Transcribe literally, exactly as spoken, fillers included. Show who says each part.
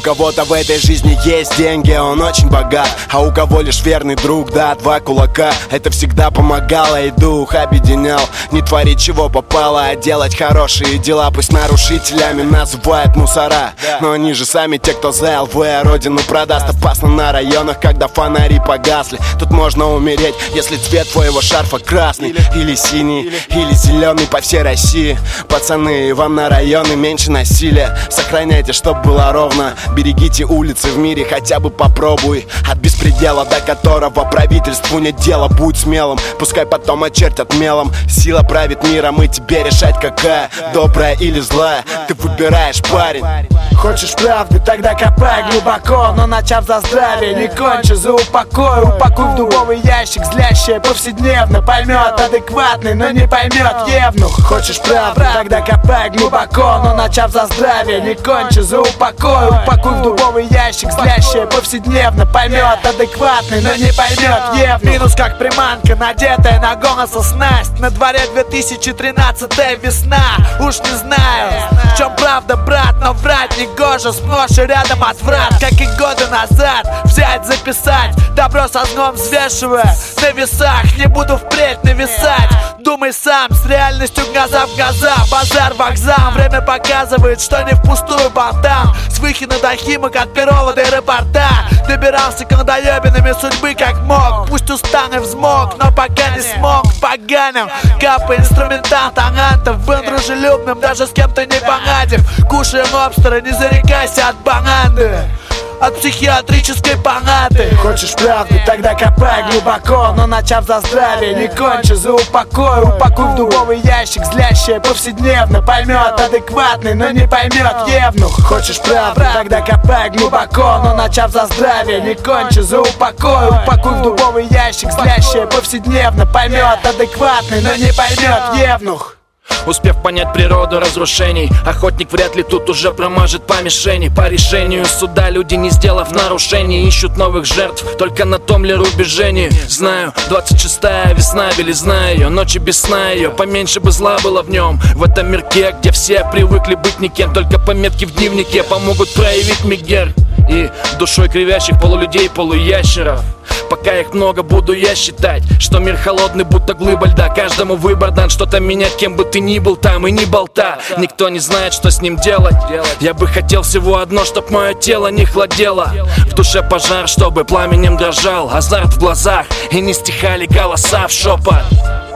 Speaker 1: кого-то в этой жизни есть деньги, он очень богат, а у кого лишь верный друг, да, два кулака. Это всегда помогало и дух объединял. Не творить чего попало, а делать хорошие дела. Пусть нарушителями называют мусора, но они же сами те, кто за эл вэ родину продаст. Опасно на районах, когда фонари погасли. Тут можно умереть, если цвет твоего шарфа красный или синий, или зеленый по всей России. Пацаны, вам на районы меньше насилия. Сохраняйте, чтоб было ровно. Берегите улицы в мире, хотя бы попробуй. От беспредела, до которого правительству нет дела. Будь смелым, пускай потом очертят мелом. Сила правит миром, и тебе решать, какая, добрая или злая. Ты выбираешь, парень.
Speaker 2: Хочешь правды, тогда копай глубоко, но начав за здравие, не кончи за упокой. Упакуй в дубовый ящик, злящее повседневно. Поймет адекватный, но не поймет евнух. Хочешь правды, тогда копай глубоко, но начав за здравие, не кончи за упокой. Упакуй в дубовый ящик, злящее повседневно. Поймет адекватный, но не поймет евнух. Минус как приманка, надетая на голоса снасть. На дворе две тысячи тринадцатая весна. Уж не знаю, в чем правда, брат, но врать не гоже. Сплошь и рядом отврат, как и годы назад. Взять, записать, добро со злом взвешивая на весах. Не буду впредь нависать. Думай сам, с реальностью глаза в глаза. Базар, вокзал, время показывает, что не впустую болтам. С Выхина до Химок, от Перова до аэропорта. Добирался к надоебинами судьбы как мог. Пусть устал и взмок, но пока не смог. Поганил, капай инструментал талантов. Был дружелюбным, даже с кем-то не поладив. Кушая лобстера, не зарекайся от бананы, от психиатрической палаты. Хочешь правды, тогда копай глубоко, но начав за здравие, не кончи за упокой. Упакуй в дубовый ящик, злящее повседневно. Поймет адекватный, но не поймет евнух. Хочешь правды, тогда копай глубоко, но начав за здравие, не кончи за упокой. Упакуй в дубовый ящик, злящее повседневно. Поймет адекватный, но не поймет евнух.
Speaker 3: Успев понять природу разрушений, охотник вряд ли тут уже промажет по мишени. По решению суда люди, не сделав нарушений, ищут новых жертв, только на том ли рубеже не знаю. Двадцать шестая весна, белизна ее, ночи без сна ее. Поменьше бы зла было в нем, в этом мирке, где все привыкли быть никем. Только пометки в дневнике помогут проявить мигер. И душой кривящих полулюдей, полуящеров. Пока их много, буду я считать, что мир холодный, будто глыба льда. Каждому выбор дан, что-то менять, кем бы ты ни был там, и не болта. Никто не знает, что с ним делать. Я бы хотел всего одно, чтоб мое тело не хладело. В душе пожар, чтобы пламенем дрожал азарт в глазах, и не стихали голоса в шепот.